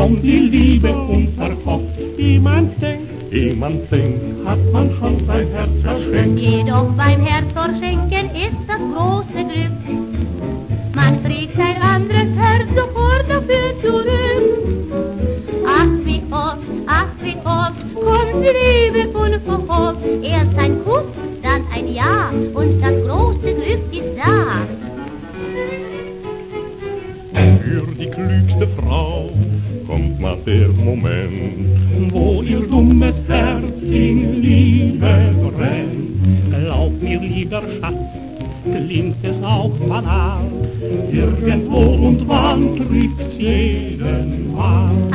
kommt die Liebe unverhofft. Ehe man denkt, hat man schon sein Herz verschenkt. Jedoch beim Herzverschenken ist das große Glück. Man trägt ein anderes Herz sofort dafür zurück. Ach wie oft kommt die Liebe unverhofft. Erst ein Kuss, dann ein Ja und das große Glück ist da. Für die klügste Frau kommt mal der Moment, wo ihr dummes Herz in Liebe brennt. Glaub mir, lieber Schatz, klingt es auch banal, irgendwo und wann trifft's jeden Mal.